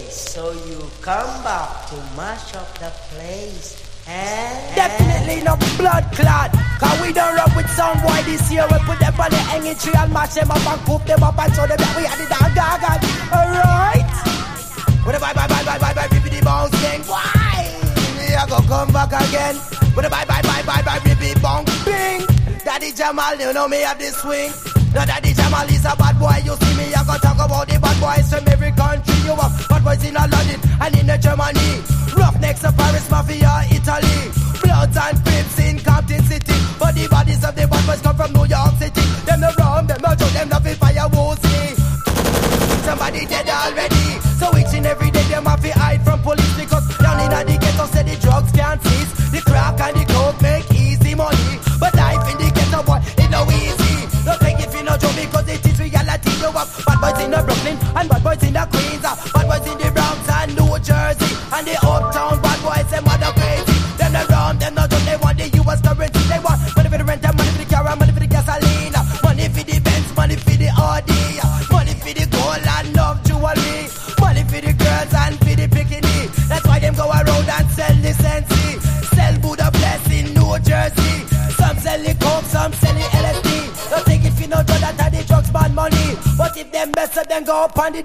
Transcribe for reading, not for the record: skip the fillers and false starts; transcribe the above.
So you come back to mash up the place, eh? Definitely no blood clot, cause we don't run with sound boy this year. We put them on the hanging tree and mash them up and cook them up and show them that we had the dog gaga. Alright? With a bye, rippy bounce thing. Why? Me I go come back again. With a bye, rippy bounce bing. Daddy Jamal, you know me have this swing. Now Daddy Jamal is a bad boy. You see me, I go talk about the bad boys from every country. You have bad boys in London and in Germany. Roughnecks of Paris, Mafia, Italy. Bloods and Crips in Compton City. But the bodies of the bad boys come from New York City. Them no rum, them no joke, them no feel fire Woolsey. Somebody dead already. So each and every day them have to hide from police. Because down in the ghetto say the drugs can't cease. The crack and the coke make easy money. But life in the ghetto boy, it no easy. Don't take it for no joke because it is reality. You have bad boys in the Brooklyn and bad boys in the Queens. Bad boys in the Bronx and New Jersey. And the uptown bad boys, them mother crazy. Them around, them not just they want the US currency. They want money for the rent and money for the car and money for the gasoline. Money for the Benz, money for the Audi. Money for the gold and love jewelry. Money for the girls and for the bikini. That's why them go around and sell the Sensi. Sell Buddha Bless in New Jersey. Some sell the coke, some sell the LSD. Don't take it for no drug that are the drugs bad money. But if them mess up, then go up on the